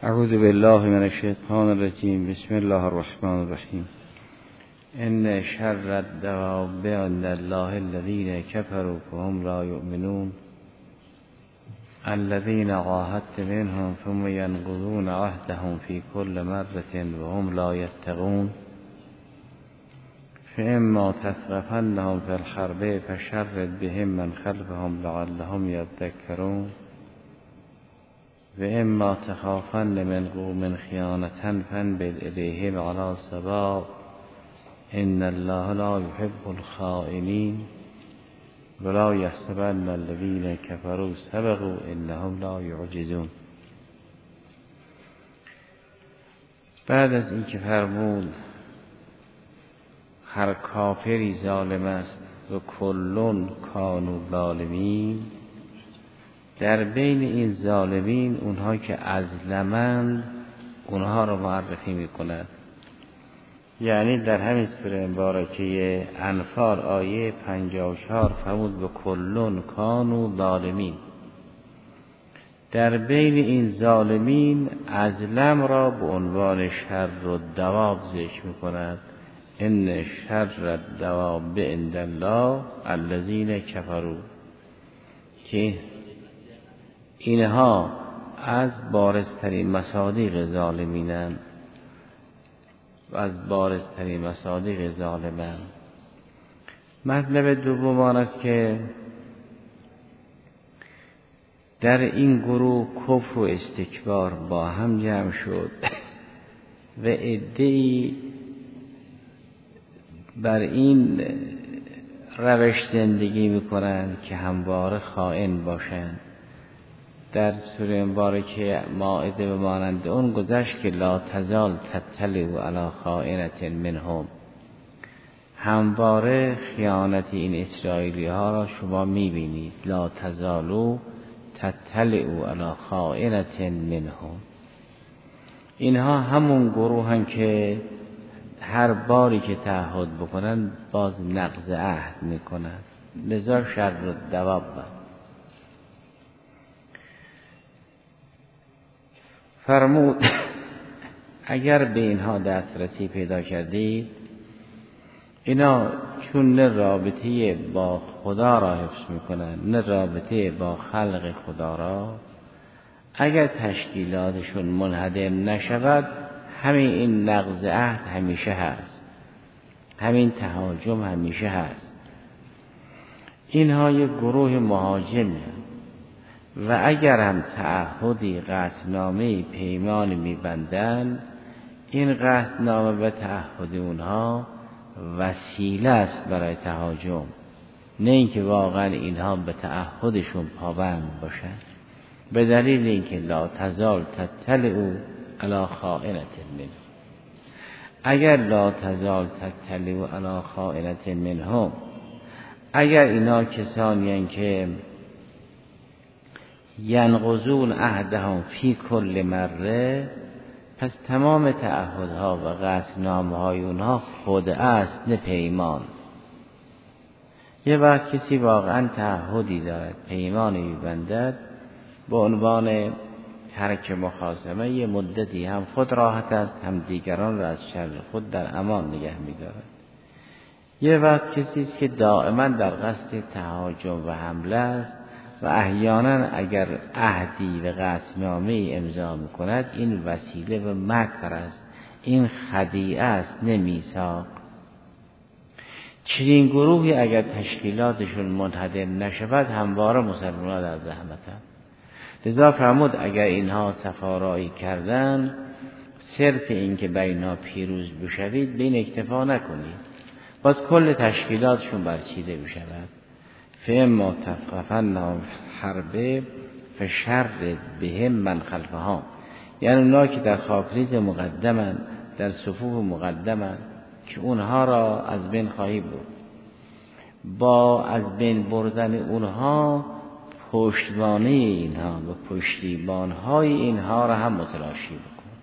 اعوذ بالله من الشیطان الرجیم. بسم الله الرحمن الرحیم. ان شر الدواب عند الله الذين كفروا فهم لا يؤمنون الذين عاهدت منهم ثم ينقضون عهدهم في كل مرة وهم لا يتقون فإما تثقفنهم في الحرب فشرد بهم من خلفهم لعلهم يذكرون وإما تخافن من قوم خيانة فانبذ إليهم على سواء إن الله لا يحب الخائنين ولا يحسبن الذين كفروا سبقوا إنهم لا يعجزون. بعد از اینکه فرمود هر کافری ظالم است و کلون کانوا ظالمین، در بین این ظالمین اونها که ازلمند اونها رو معرفی میکند. یعنی در همین سوره مبارکه انفال آیه 54 فرمود به کلون کانوا ظالمین، در بین این ظالمین ازلم را به عنوان شر و دواب ذکر میکند. ان شر الدواب عند الله الذين كفروا، که اینها از بارزترین مصادیق ظالمینند و از بارزترین مصادیق ظالمان. مطلب دوم آن است که در این گروه کفر و استکبار با هم جمع شد و عده‌ای بر این روش زندگی میکنند که همواره خائن باشند. در سوره مبارکه مائده و مانند اون گذشت که لا تزال تطلع علی خائنة منهم، همواره خیانت این اسرائیلی ها را شما میبینید. لا تزالوا تطلع علی خائنة منهم، اینها همون گروه هم که هر باری که تعهد بکنن باز نقض عهد میکنن، لذا شر الدواب. فرمود اگر به اینها دسترسی پیدا کردید، اینا چون نه رابطه با خدا را حفظ میکنن نه رابطه با خلق خدا را، اگر تشکیلاتشون منهدم نشود همین این نقض عهد همیشه هست، همین تهاجم همیشه هست. اینها یک گروه مهاجمی و اگر هم تعهدی قطعنامه‌ای پیمانی می‌بندند، این قطعنامه و تعهد اونها وسیله است برای تهاجم، نه اینکه واقعا اینها به تعهدشون پابند باشند. به دلیل اینکه لا تزال تطلع علی خائنة منهم، اگر لا تزال تطلع علی خائنة منهم، اگر اینا کسانی هستند که ینقضون عهدهم فی کل مره، پس تمام تعهدها و قطعنامه‌های اونها خدعه است نه پیمان. یه وقت کسی واقعا تعهدی دارد، پیمانی می‌بندد به عنوان ترک مخاصمه، یه مدتی هم خود راحت است هم دیگران را از شر خود در امان نگه می‌دارد. یه وقت کسی است که دائما در قصد تهاجم و حمله است و احیانا اگر عهدی و قطعنامه‌ای امضا می‌کند این وسیله و مکر است، این خدیعه است نه میثاق. چنین گروهی اگر تشکیلاتشون منهدم نشود همواره مسلمان‌ها در زحمتند. لذا فرمود اگر اینها صفارایی کردن، صرف این که بینا پیروز بشوید به این اکتفا نکنید، باید کل تشکیلاتشون برچیده بشود. فاما تثقفنهم حرب فشرد بهم من خلفهم، یعنی اونا که در خاکریز مقدمن، در صفوف مقدمن، که اونها را از بین خواهی برد. با از بین بردن اونها پشتوانه اینها و پشتیبانهای اینها را هم متلاشی بکن.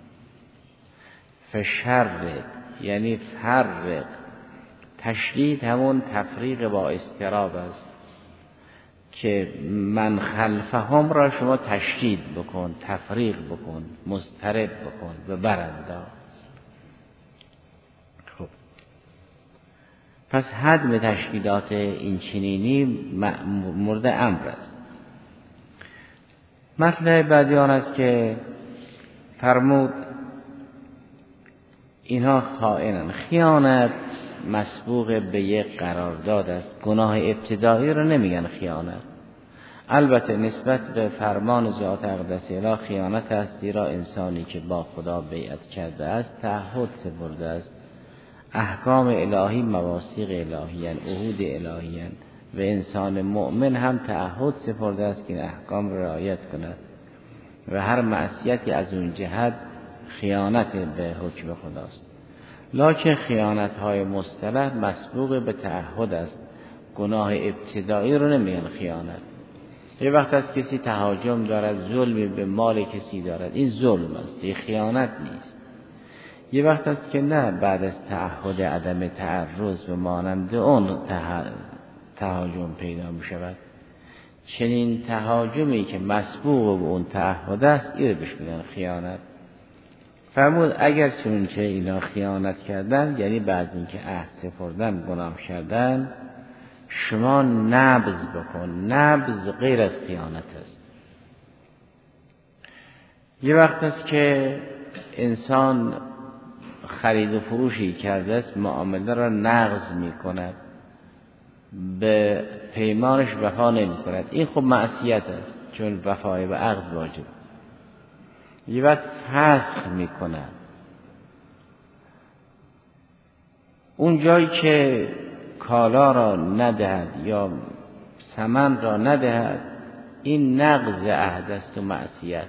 فشرد یعنی فرق، تشدید همون تفریق با اضطراب است. که من خلفهم را شما تشدید بکن، تفریق بکن، مضطرب بکن و برانداز. خب پس هدم تشکیلات این چنینی مورد امر است. مطلب بعدی آن است که فرمود اینها خائنن. خیانت مسبوق به یک قرارداد است. گناه ابتدایی رو نمیگن خیانت. البته نسبت به فرمان ذات اقدس اله خیانت است، زیرا انسانی که با خدا بیعت کرده است تعهد سپرده است. احکام الهی مواثیق الهی اند، عهود الهی اند و انسان مؤمن هم تعهد سپرده است که این احکام را رعایت کند و هر معصیتی از اون جهت خیانت به حکم خداست. لکن خیانت‌های مصطلح مسبوق به تعهد است. گناه ابتدایی رو نمیگن خیانت. یه وقت از کسی تهاجم دارد، ظلمی به مال کسی دارد، این ظلم است، این خیانت نیست. یه وقت است که نه، بعد از تعهد عدم تعرض و مانند اون تهاجم پیدا می شود. چنین تهاجمی که مسبوق به اون تعهد است این رو بهش میگن خیانت. فرمود اگر چنانچه اینا خیانت کردن، یعنی بعد اینکه عهد سپردن گناه کردن، شما نبض بکن. نبض غیر از خیانت است. یه وقت است که انسان خرید و فروشی کرده است، معامله را نقض می کند، به پیمانش وفا نمی کند، این خب معصیت است، چون وفای به عقد واجب. یه وقت فسخ می کند، اون جایی که کالا را ندهد یا ثمن را ندهد، این نقض عهد است و معصیت،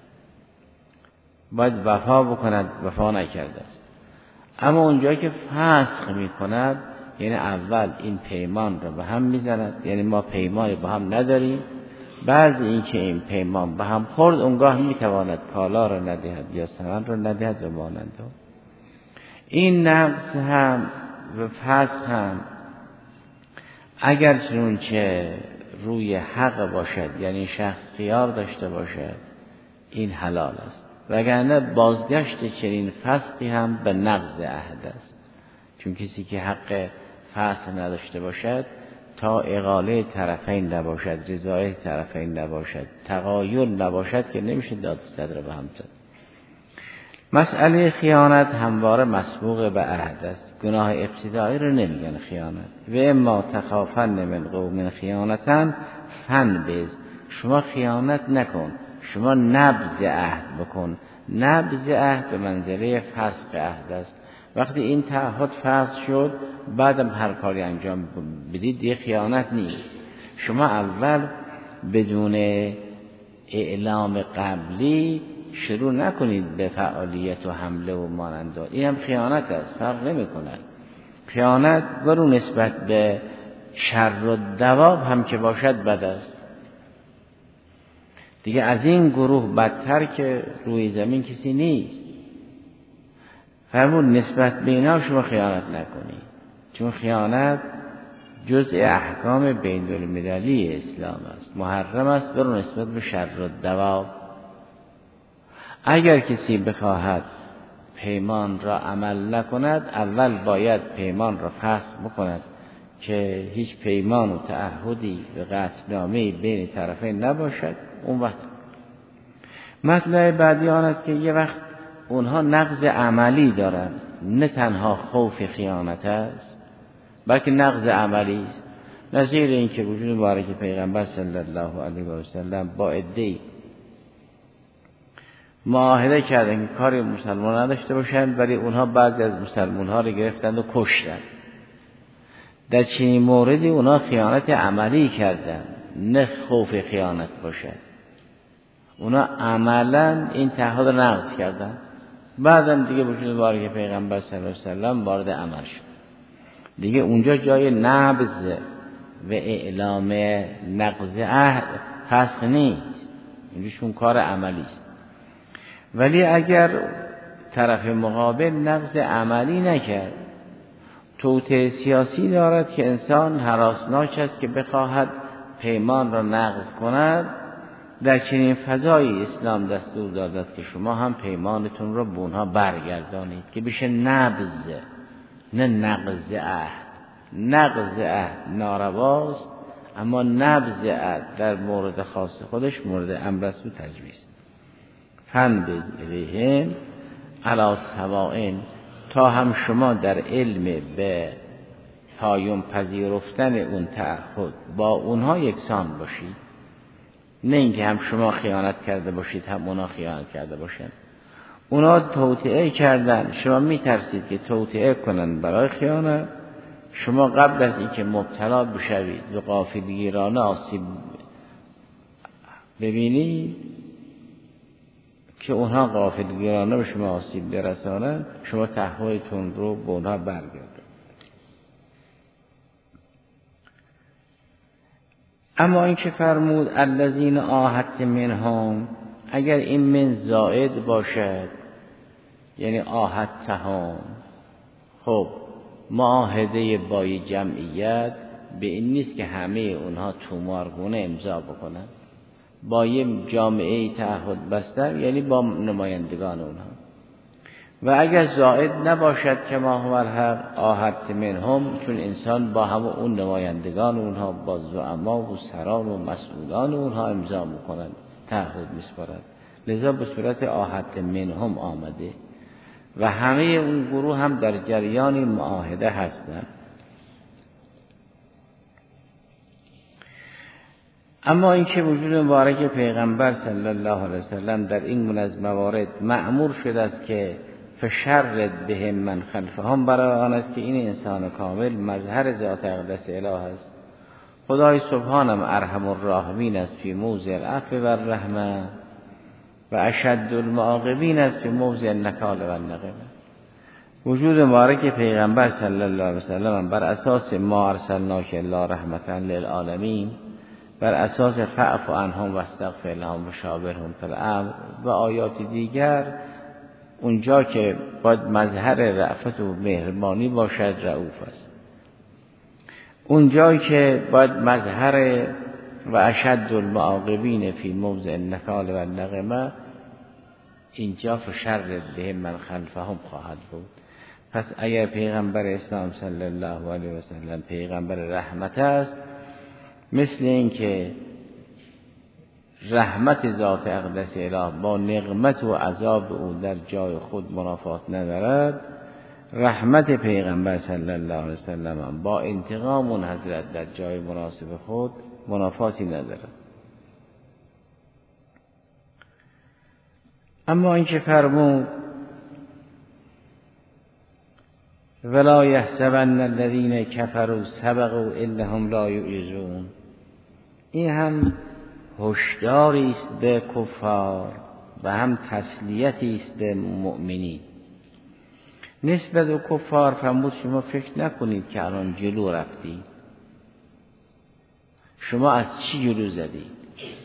باید وفا بکند، وفا نکرده است. اما اونجایی که فسخ می کند، یعنی اول این پیمان را به هم می زند، یعنی ما پیمانی با هم نداریم، بعد اینکه این پیمان به هم خورد، اونگاه می تواند کالا را ندهد یا ثمن را ندهد و مانند. این نقض هم و فسخ هم اگر چنانچه روی حق باشد، یعنی شخص خیار داشته باشد، این حلال است. وگرنه بازگشت چنین فسخی هم به نقض عهد است، چون کسی که حق فسخ نداشته باشد، تا اقاله طرفین نباشد، رضای طرفین نباشد، تغایر نباشد، که نمیشه داد صدر به هم زد. مسئله خیانت همواره مسبوق به عهد است. گناه ابتدایی رو نمیگن خیانت. و اما تخافن من قوم خیانتن فانبذ، شما خیانت نکن، شما نبذ عهد بکن. نبذ عهد به منزله فسخ عهد است. وقتی این تعهد فسخ شد، بعدم هر کاری انجام بدید دیگه خیانت نیست. شما اول بدون اعلام قبلی شروع نکنید به فعالیت و حمله و مانند. این هم خیانت است، فرق نمی کند. خیانت برو نسبت به شر و دواب هم که باشد بد است. دیگه از این گروه بدتر که روی زمین کسی نیست. فرمود نسبت به اینا شما خیانت نکنید، چون خیانت جزء احکام بین المللی اسلام است، محرم است. برو نسبت به شر و دواب. اگر کسی بخواهد پیمان را عمل نکند، اول باید پیمان را فسخ بکند که هیچ پیمان و تعهدی و قطعنامه‌ای بین طرفین نباشد. اون وقت مطلب بعدی آن است که یه وقت اونها نقض عملی دارند، نه تنها خوف خیانت است بلکه نقض عملی است. نظیر این که وجود مبارک پیغمبر صلی الله علیه و سلم با عده‌ای معاهده کردن که کاری مسلمان نداشته باشند، ولی اونها بعضی از مسلمان ها رو گرفتند و کشتند. در چنین موردی اونها خیانت عملی کردند، نه خوف خیانت باشد. اونا عملا این تعهد رو نقض کردن. بعدم دیگه وجود مبارک پیغمبر صلی الله علیه و سلم وارد عمل شد. دیگه اونجا جای نبض و اعلام نقض عهد فسخ نیست، اینجاشون کار عملی است. ولی اگر طرف مقابل نقض عملی نکرد، توطئه سیاسی دارد که انسان هراسناک است که بخواهد پیمان را نقض کند، در چنین فضایی اسلام دستور دادد که شما هم پیمانتون را به اونها برگردانید که بشه نبض، نه نقض عهد. نقض عهد نارواست، اما نبض عهد در مورد خاص خودش مورد امر است و تجویز. فنبذ الیهم علی سواء، تا هم شما در علم به پایان پذیرفتن اون تعهد با اونها یکسان باشید، نه اینکه هم شما خیانت کرده باشید هم اونا خیانت کرده باشند. اونا توطئه کردن، شما میترسید که توطئه کنن برای خیانت، شما قبل از اینکه مبتلا بشوید و غافلگیرانه آسیب ببینید که اونها غافلگیرانه به شما آسیب برسانند، شما تعهدتون رو به اونها برگردید. اما این که فرمود الذین عاهدت منهم، اگر این من زائد باشد یعنی عاهدتهم، خب معاهده با جمعیت به این نیست که همه اونها تومارگونه امضا بکنن، با یه جامعه تعهد بستن یعنی با نمایندگان اونها. و اگر زائد نباشد که ما هو الحق عاهدت منهم، چون انسان با همه اون نمایندگان اونها، با زعما و سران و مسئولان اونها امضا میکنند، تعهد میسپارند، لذا به صورت عاهدت منهم آمده و همه اون گروه هم در جریان معاهده هستند. اما این که وجود مبارک پیغمبر صلی الله علیه وسلم در این گونه از موارد مأمور شده است که فشرد بهم من خلفهم، برای آن است که این انسان کامل مظهر ذات اقدس اله است. خدای سبحانم ارحم الراحمین است فی موضع العفو و الرحمه و اشد المعاقبین است فی موضع النکال و النقمه. وجود مبارک پیغمبر صلی الله علیه وسلم بر اساس ما ارسلناک الا رحمتا للعالمین، بر اساس فاعف عنهم واستغفر لهم و شاورهم فی الامر و آیات دیگر، اونجا که باید مظهر رأفت و مهربانی باشد رؤوف است، اونجایی که باید مظهر و اشد المعاقبین فی موضع النکال و النقمه، اینجا فشرد بهم من خلفهم خواهد بود. پس اگر پیغمبر اسلام صلی الله علیه و سلم پیغمبر رحمت است، مثل این که رحمت ذات اقدس اله با نقمت و عذاب او در جای خود منافات ندارد، رحمت پیغمبر صلی الله علیه وسلم با انتقام اون حضرت در جای مناسب خود منافاتی ندارد. اما این که فرمود ولا یحسبن الذین کفروا سبقوا انهم لا یعجزون، این هم هشداری است به کفار و هم تسلیتی است به مؤمنین. نسبت به کفار فرمود شما فکر نکنید که الان جلو رفتید. شما از چی جلو زدید؟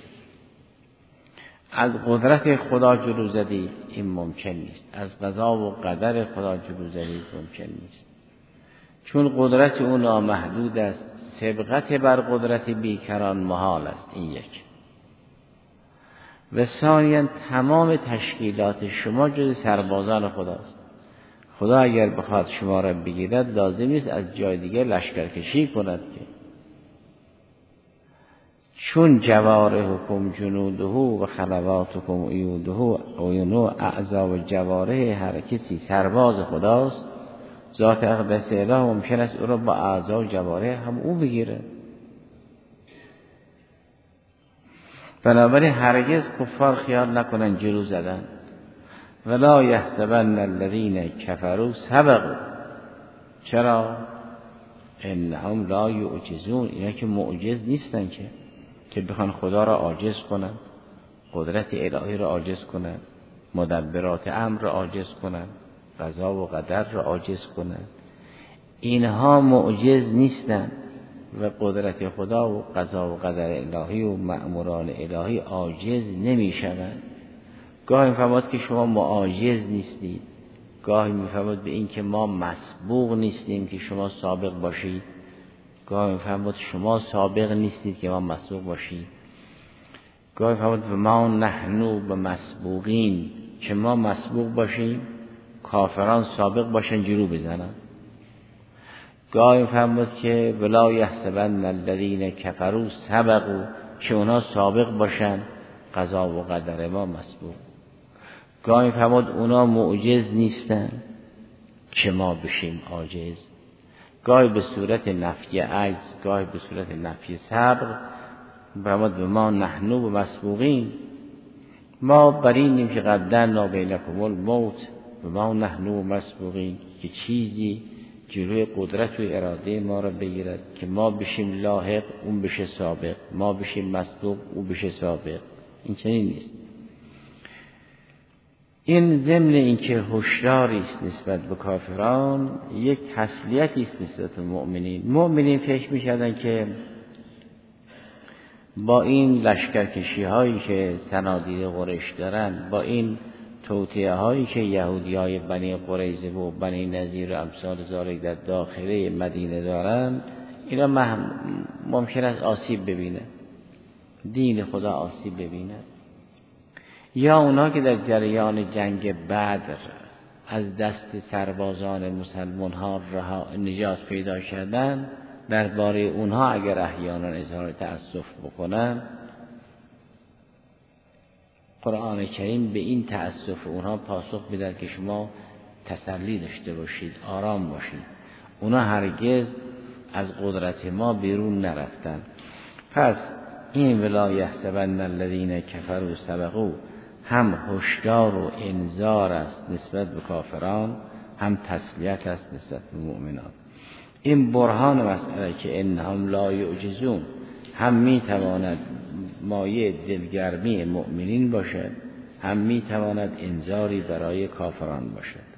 از قدرت خدا جلو زدید؟ این ممکن نیست. از قضا و قدر خدا جلو زدید؟ ممکن نیست، چون قدرت او نامحدود است. سبقت بر قدرت بیکران محال است. این یک. و ثانیاً تمام تشکیلات شما جز سربازان خداست. خدا اگر بخواد شما را بگیرد لازم نیست از جای دیگه لشکرکشی کند که، چون جوارحکم جنوده و خلواتکم عیوده عیون اعضا و جوارح هر کسی سرباز خداست. ذات اقدس اله ممکن است او را با اعضا و جوارح هم او بگیره. بنابراین هرگز کفار خیال نکنن جلو زدن. ولا یحسبن الذین کفروا سبقوا، چرا؟ انهم لا یعجزون، اینا که معجز نیستن که بخوان خدا را عاجز کنن، قدرت الهی را عاجز کنن، مدبرات امر را عاجز کنن، قضا و قدر را عاجز کنن. اینها معجز نیستن و قدرت خدا و قضا و قدر الهی و مأموران الهی عاجز نمیشوند. گاهی میفهمد که شما معاجز نیستید، گاهی میفهمد به این که ما مسبوق نیستیم که شما سابق باشید، گاهی میفرمود شما سابق نیستید که ما مسبوق باشیم، گاهی میفرمود و ما نحنو به مسبوقین، که ما مسبوق باشیم کافران سابق باشن جلو بزنن. گاهی میفرمود که ولا یحسبن الذین کفروا سبقوا، که اونا سابق باشن قضا و قدر ما مسبوق. گاهی میفرمود اونا معجز نیستن که ما بشیم عاجز. گاهی به صورت نفی عجز، گاهی به صورت نفی سبق. فرمود و ما نحنو به مسبوقین، ما برینیم که قدرنا بینکم الموت و ما نحنو مسبوقین، که چیزی جلوی قدرت و اراده ما را بگیرد که ما بشیم لاحق اون بشه سابق، ما بشیم مسبوق اون بشه سابق. این چنین نیست. این ضمن اینکه هشداری است نسبت به کافران، یک تسلیتی است نسبت به مؤمنین فکر می‌کردن که با این لشکرکشی هایی که صنادید قریش دارن، با این توطئه هایی که یهودی های بنی قریظه و بنی نضیر و امثال ذالک در داخله مدینه دارن، اینا ممکن است آسیب ببینه، دین خدا آسیب ببینه. یا اونا که در جریان جنگ بدر از دست سربازان مسلمان ها نجات پیدا کردن، درباره اونها اگر احیانا اظهار تأسف بکنن، قرآن کریم به این تأسف اونها پاسخ میده که شما تسلی داشته باشید، آرام باشید، اونا هرگز از قدرت ما بیرون نرفتن. پس این ولا یحسبن الذین کفروا سبقوا هم هشدار و انذار است نسبت به کافران، هم تسلیت است نسبت به مؤمنان. این برهان مسئله که انهم لا یعجزون هم میتواند مایه دلگرمی مؤمنین باشد، هم میتواند انذاری برای کافران باشد.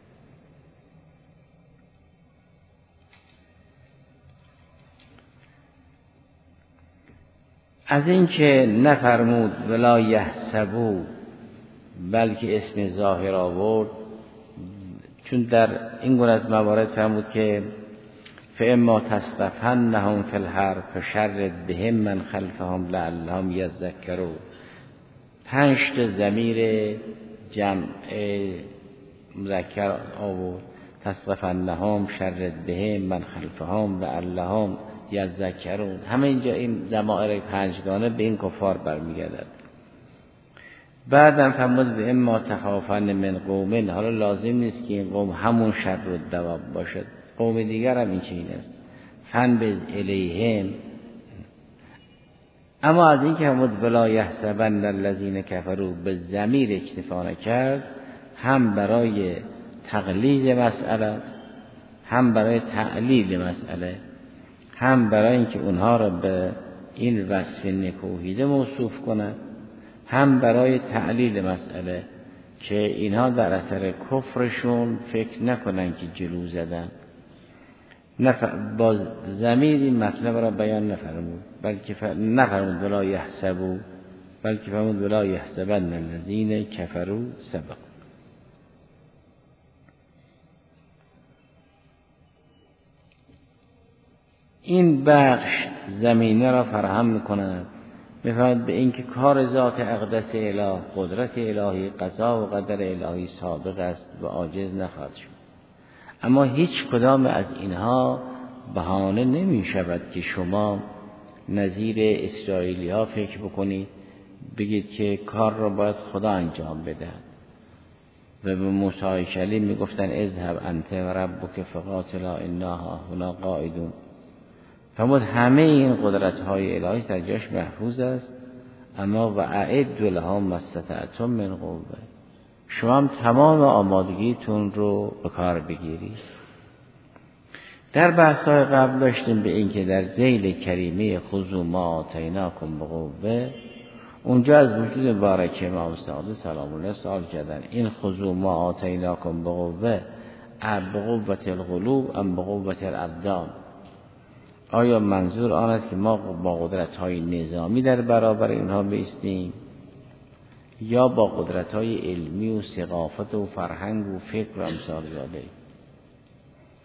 از این که نفرمود ولا یحسبوا بلکه اسم ظاهر آورد، چون در این گونه از موارد فرمود که فاما تستفنهم فی الحرب فشرد بهم من خلفهم لعلهم یذکرون. 5 ضمیر جمع مذکر آورد، تستفنهم شرد بهم من خلفهم لعلهم یذکرون. همه اینجا این ضمائر 5 به این کفار برمیگردد. بعدم فرمود به اما تخافن من قوم، حالا لازم نیست که این قوم همون شر و دواب باشد، قوم دیگر هم این چنین است، فنبذ الیهم. اما از این که فرمود ولا یحسبن الذین کفروا به ضمیر اکتفا نکرد، هم برای تقلیل مسئله، هم برای تعلیل مسئله، هم برای اینکه اونها را به این وصف نکوهیده موصوف کند، هم برای تعلیل مسئله که اینها در اثر کفرشون فکر نکنن که جلو زدن. با ضمیر این مطلب را بیان نفرمود، بلکه نفرمود ولا یحسبوا، بلکه فرمود ولا یحسبن الذین کفروا سبقوا. این بخش زمینه را فراهم می‌کند، می‌فرماید به اینکه کار ذات اقدس اله، قدرت الهی، قضا و قدر الهی سابق است و عاجز نخواهد شد. اما هیچ کدام از اینها بهانه نمی شود که شما نظیر اسرائیلی ها فکر بکنید، بگید که کار را باید خدا انجام بده. و به موسی کلیم می گفتن اذهب انت و ربک فقاتلا انا هنا قاعدون. فرمود همه این قدرت های الهی در جاش محفوظ است، اما و اعدوا لهم ما استطعتم من قوة، شما هم تمام آمادگیتون رو به کار بگیرید. در بحث‌های قبل داشتیم به این که در ذیل کریمه خذوا ما آتیناکم بقوة، اونجا از وجود بارک امام صادق سلام الله سوال کردن این خذوا ما آتیناکم بقوة بقوة القلوب ام بقوة الابدان، آیا منظور آن است که ما با قدرت‌های نظامی در برابر اینها بایستیم یا با قدرت‌های علمی و ثقافت و فرهنگ و فکر و امثال ذالک؟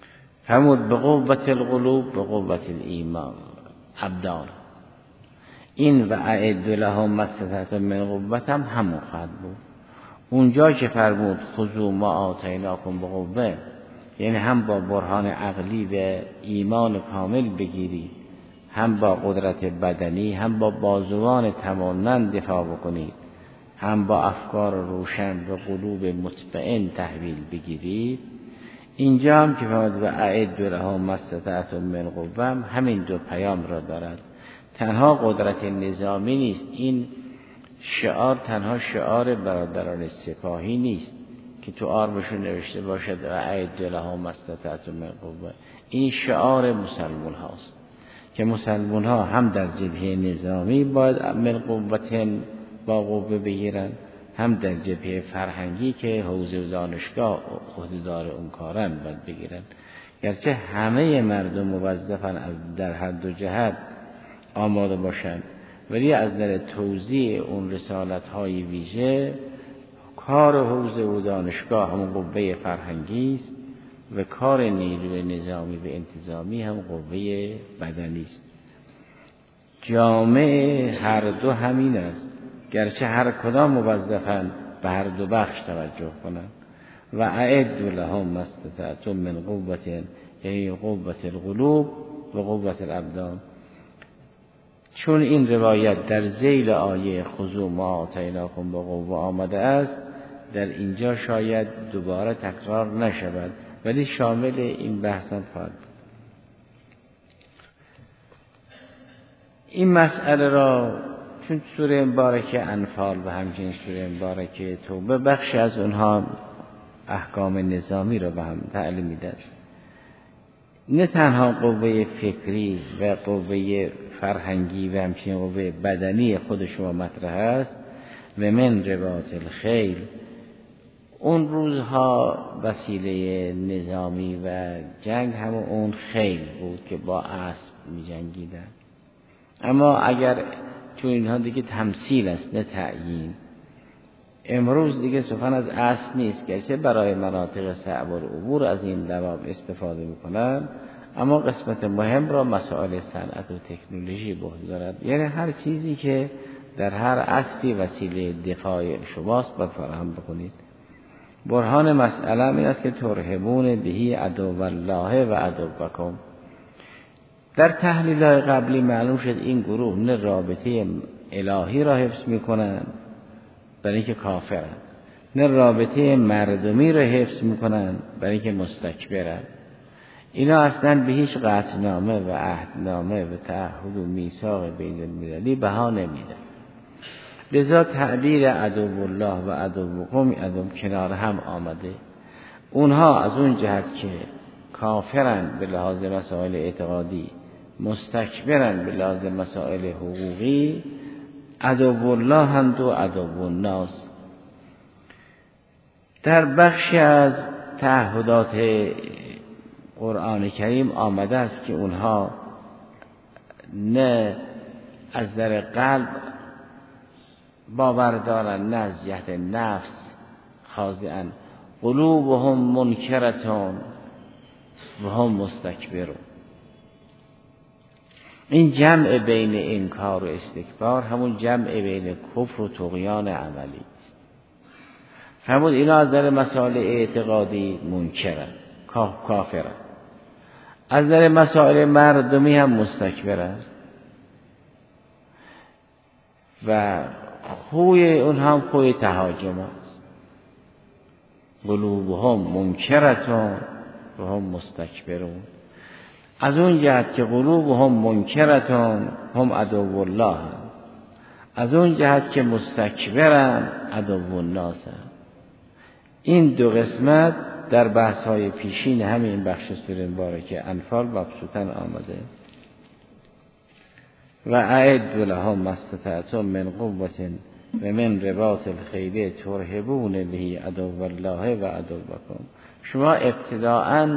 فرمود به قوت القلوب به قوت الایمان ابدان. این و اعد لهم ما استطعتم من قوة هم همون خواهد بود. اونجا که فرمود خذوا ما آتیناکم بقوة، یعنی هم با برهان عقلی و ایمان کامل بگیرید، هم با قدرت بدنی، هم با بازوان تماماً دفاع بکنید، هم با افکار روشن و قلوب مطمئن تحویل بگیرید. اینجا هم که فرمود و اعد لهم ما استطعتم من قوة همین دو پیام را دارد. تنها قدرت نظامی نیست، این شعار تنها شعار برادران سپاهی نیست که تو آرمشون نوشته باشد و اعد لهم ما استطعتم من قوة. این شعار مسلمان هاست که مسلمان ها هم در جبهه نظامی باید من قوة با قوه بگیرن، هم در جبهه فرهنگی که حوزه و دانشگاه عهده‌دار اون کارن باید بگیرن. گرچه همه مردم موظفن از در هر دو جهت آماده باشند، ولی از نظر توزیع اون رسالت‌های ویژه کار حوزه و دانشگاه هم قوه فرهنگی است و کار نیروی نظامی و انتظامی هم قوه بدنی است. جامعه هر دو همین است، گرچه هر کدام موظفن به هر دو بخش توجه کنند. و اعد لهم ما استطعتم من قوة، یعنی قوة القلوب و قوة الابدان. چون این روایت در ذیل آیه خذوا ما آتیناکم بقوة آمده است، در اینجا شاید دوباره تکرار نشود، ولی شامل این بحث هم خواهد بود. این مسئله را چون سوره مبارکه انفال و همچنین سوره مبارکه توبه بخشی از اونها احکام نظامی را به هم تعلیم میدن، نه تنها قوه فکری و قوه فرهنگی و همچنین قوه بدنی خود شما مطرح است. و من رباط الخیل، اون روزها وسیله نظامی و جنگ هم اون خیل بود که با اسب می جنگیدن. اما اگر چون اینها دیگه تمثیل است نه تعیین، امروز دیگه سخن از اسب نیست، گرچه برای مناطق صعب العبور از این دواب استفاده میکنن، اما قسمت مهم را مسائل صنعت و تکنولوژی به عهده دارد. یعنی هر چیزی که در هر عصری وسیله دفاع شماست باید فراهم بکنید. برهان مسئله این است که ترهبون بهی عدو الله و عدوکم. در تحلیل‌های قبلی معلوم شد این گروه نه رابطه الهی را حفظ میکنن برای اینکه کافرن، نه رابطه مردمی را حفظ میکنن برای اینکه مستکبرن. اینا اصلا به هیچ قطعنامه و عهدنامه و تعهد و میثاق بین المللی بها نمیدن. لذا تعبیر عدو الله و عدوکم کنار هم آمده. اونها از اون جهت که کافرن به لحاظ مسائل اعتقادی، مستکبرن به لحاظ مسائل حقوقی، عدو الله هم دو عدو الناس. در بخشی از تعهدات قرآن کریم آمده است که اونها نه از در قلب باور دارن، نه از جهت نفس خاضعن. قلوبهم منکرتون و هم مستکبرون. این جمع بین انکار و استکبار همون جمع بین کفر و طغیان عملی است. فرمود اینا از در مسائل اعتقادی منکرن، کافرن، از در مسائل مردمی هم مستکبرن و خوی اون هم خوی تهاجم است. قلوبهم منکرتون و هم مستکبرون. از اون جهت که قلوبهم منکرتون هم عدو الله، از اون جهت که مستکبرن عدو الناس. این دو قسمت در بحث‌های پیشین همین بخش سوره مبارکه انفال مبسوطاً آمده. و اعد لهم ما استطعتم من قوة و من رباط الخیل ترهبون به عدو الله و عدوکم. شما ابتداءً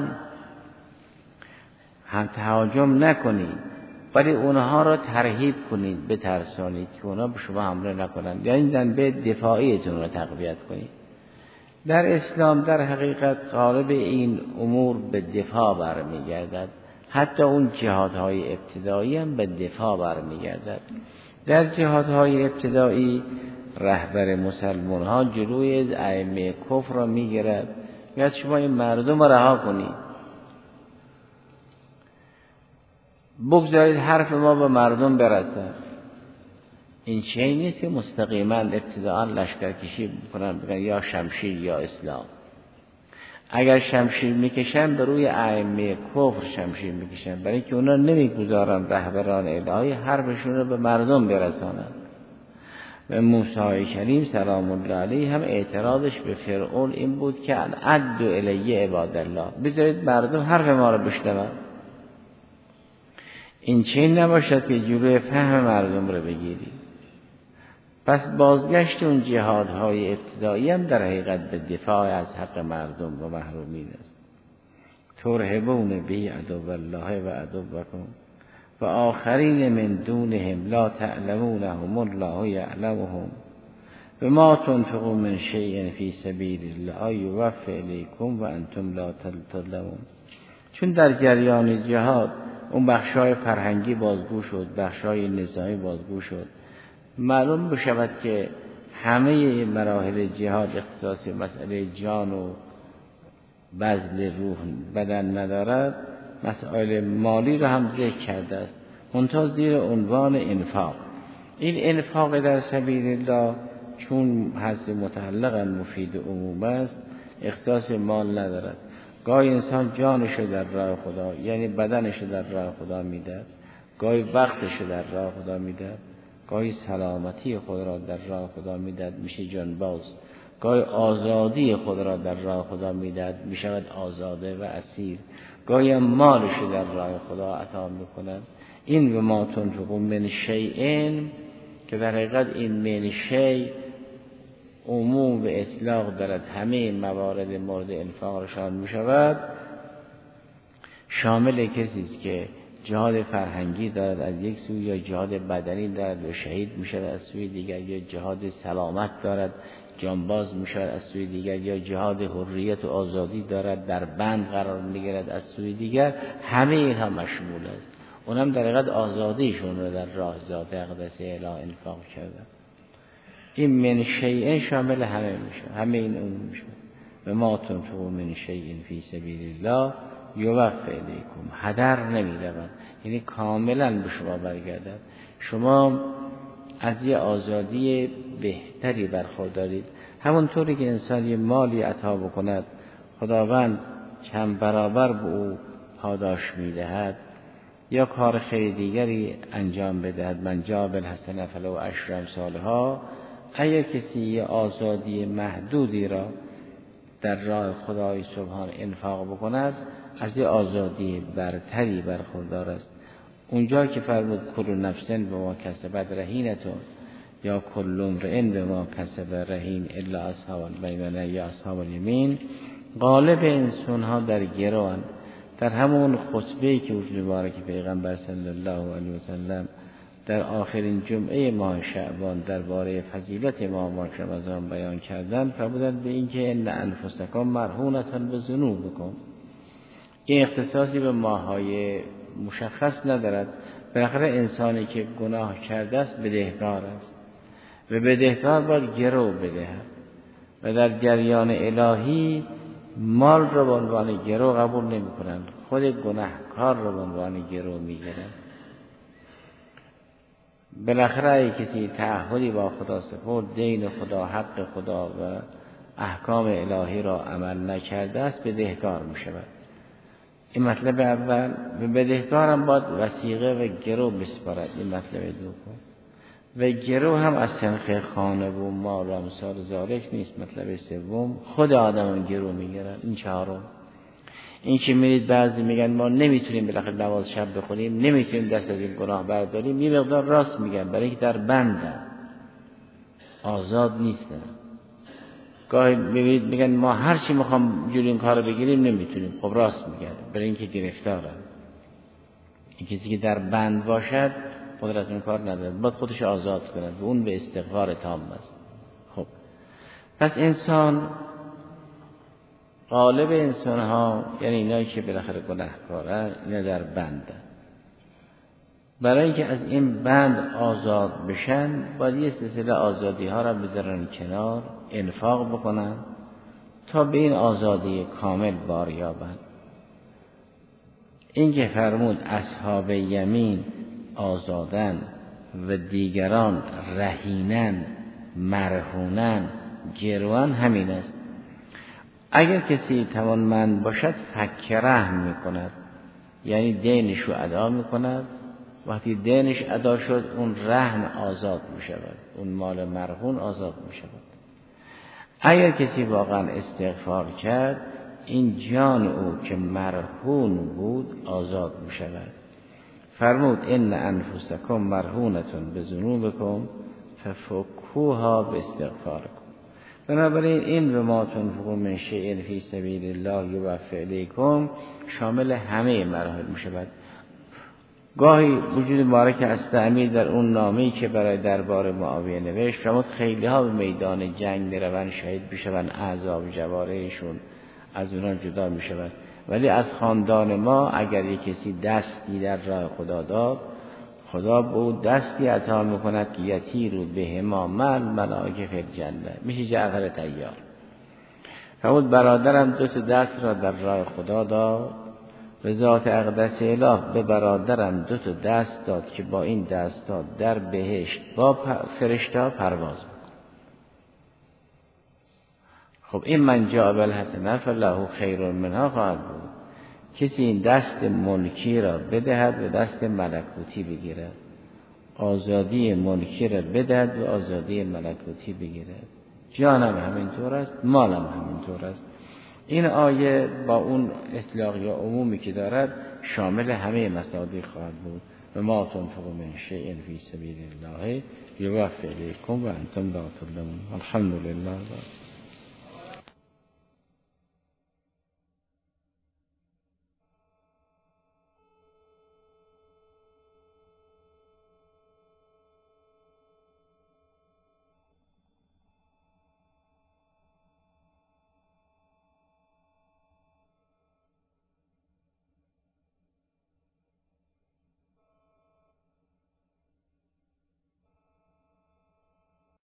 هم تهاجم نکنید، ولی اونها را ترهیب کنید، بترسانید که اونها به شما حمله نکنند، یا این جنبه دفاعیتون را تقویت کنید. در اسلام در حقیقت غالب این امور به دفاع برمیگردد، حتی اون جهادهای ابتدایی هم به دفاع برمیگردد. در جهادهای ابتدایی رهبر مسلمان ها جلوی ائمه کفر را میگیرد، میگه شما این مردم را رها کنید، بگذارید حرف ما به مردم برسد. این چیزی نیست که مستقیما ابتداء لشکرکشی بکنن بگن یا شمشیر یا اسلام. اگر شمشیر میکشن به روی ائمه کفر شمشیر میکشن، برای اینکه اونا نمیگذارن رهبران الهی حرفشون رو به مردم برسانن. و موسی کریم سلام الله علیه هم اعتراضش به فرعون این بود که عد الیه عباد الله، بذارید مردم حرف ما رو بشنون. این چین نباشد که جلوی فهم مردم رو بگیری. پس بازگشت اون جهادهای ابتدایی هم در حقیقت به دفاع از حق مردم و محرومین است. ترهبون به عدو الله و عدوکم و آخرین من دونهم لا تعلمونهم الله یعلمهم بما تنفقوا من شیء فی سبیل الله یوفی الیکم و انتم لا تظلمون. چون در جریان جهاد اون بخشای فرهنگی بازگو شد، بخشای نظامی بازگو شد، معلوم بشود که همه مراحل جهاد اختصاص مسئله جان و بذل روح بدن ندارد، مسائل مالی را هم ذکر کرده است، منتها زیر عنوان انفاق. این انفاق در سبیل الله چون هست متعلقا مفید عموم است، اختصاص مال ندارد. گاهی انسان جانش در راه خدا یعنی بدنش در راه خدا میدهد، گاهی وقتش در راه خدا میدهد، گاهی سلامتی خود را در راه خدا میدهد، میشه جانباز، گاهی آزادی خود را در راه خدا میدهد، میشود آزاده و اسیر، گاهی مالش در راه خدا عطا میکند. این و ما تنفقوا من شیء که در حقیقت این من شیء عموم و اطلاق دارد، همه موارد مورد انفاق رشان می شود، شامل کسی است که جهاد فرهنگی دارد از یک سوی یا جهاد بدنی دارد و شهید می شود از سوی دیگر، یا جهاد سلامت دارد جانباز می شود از سوی دیگر، یا جهاد حریت و آزادی دارد در بند قرار می گیرد از سوی دیگر. همه اینها مشمول است. اونم در حقیقت آزادیشون رو در راه ذات اقدس اله انفاق کردن. این من شیء شامل همه میشه، همه این اون میشه. و ما تنفقوا من شیء فی سبیل الله یوفی الیکم، هدر نمی‌رود، یعنی کاملا به شما برگردد. شما از یه آزادی بهتری برخوردارید. همونطوری که انسان یه مالی عطا بکند خداوند چند برابر به او پاداش میدهد، یا کار خیر دیگری انجام بدهد، من جاء بالحسنة فله عشر امثالها. اگر کسی یه آزادی محدودی را در راه خدای سبحان انفاق بکند، از یه آزادی برتری برخوردار است. اونجا که فرمود کل نفس بما کسبت رهینتون، یا کل امرئ بما کسب رهین الا اصحاب المیمنه یا اصحاب الیمین، غالب انسان ها در گروهند. در همون خطبه‌ای که حضور مبارک پیغمبر صلی الله علیه و سلم در آخرین جمعه ماه شعبان درباره فضیلت ماه رمضان بیان کردن، فرمودند به این که ان انفسکم مرهونة بذنوبکم. این اختصاصی به ماه‌های مشخص ندارد. بالاخره انسانی که گناه کرده است بدهکار است و بدهکار باید گرو بدهد و در جریان الهی مال را به عنوان گرو قبول نمی کنند، خود گناهکار را به عنوان گرو می گیرند. بالاخره اگه کسی تعهدی با خدا سپرد، دین خدا، حق خدا و احکام الهی را عمل نکرده است بدهکار می شود. این مطلب اول. و بدهکار هم باید وثیقه و گرو بسپارد. این مطلب دوم. و گرو هم از سنخ خانه و مال و امثال ذالک نیست. مطلب سوم، خود آدم گرو میگیرن. این چهارم. این که میرید بعضی میگن ما نمیتونیم بالاخره نماز شب بخونیم، نمیتونیم دست از این گناه برداریم، یه مقدار راست میگن، برای اینکه در بندن، آزاد نیستن. گاهی میبینید میگن ما هر چی میخوام جلوی این کارو بگیریم نمیتونیم. خب راست میگن، برای اینکه گرفتارن. این کسی که در بند باشد قدرت این کار نداره، باید خودش آزاد کند و اون به استغفار تام است. خب پس انسان غالب انسان ها یعنی اینایی که بالاخره گناهکارن اینا در بندن. برای اینکه از این بند آزاد بشن باید یه سلسله آزادی ها را بذارن کنار، انفاق بکنن تا به این آزادی کامل بار یابند. این که فرمود اصحاب یمین آزادن و دیگران رهینن مرهونن گروان همین است. اگر کسی توانمند باشد فک رحم می کند، یعنی دینش رو ادا می کند. وقتی دینش ادا شد اون رهن آزاد می شود، اون مال مرهون آزاد می شود. اگر کسی واقعا استغفار کرد این جان او که مرهون بود آزاد می شود. فرمود ان انفسکم مرهونتون بذنوبکم ففکوها باستغفارکم. بنابراین این به ما تنفقون من شیء فی سبیل الله یوفی الیکم شامل همه مراحل می شود. گاهی وجود مبارک استعمیر در اون نامه‌ای که برای دربار معاویه نوشت فرمود خیلی ها به میدان جنگ میروند، شهید میشوند، اعضاب جوارحشون از اونها جدا میشود. ولی از خاندان ما اگر یک کسی دستی در راه خدا داد، خدا به او دستی عطا میکند که یطیروا بهما من ملائکه فی الجنه، میشه جعفر طیار. فرمود برادرم 2 دست را در راه خدا داد، به ذات اقدس اله به برادرم 2 دست داد که با این دستا در بهشت با فرشته پرواز می‌کنه. خب این من جاء بالحسنه فله خیر منها خواهد بود. کسی این دست ملکی را بدهد و دست ملکوتی بگیرد، آزادی ملکی را بدهد و آزادی ملکوتی بگیرد. جانم همینطور است، مالم همینطور است. این آیه با اون اطلاق یا عمومی که دارد شامل همه مصادیق خواهد بود. و ما تنفقوا من شیء فی سبیل الله یوفی الیکم و انتم لا تظلمون. الحمدلله.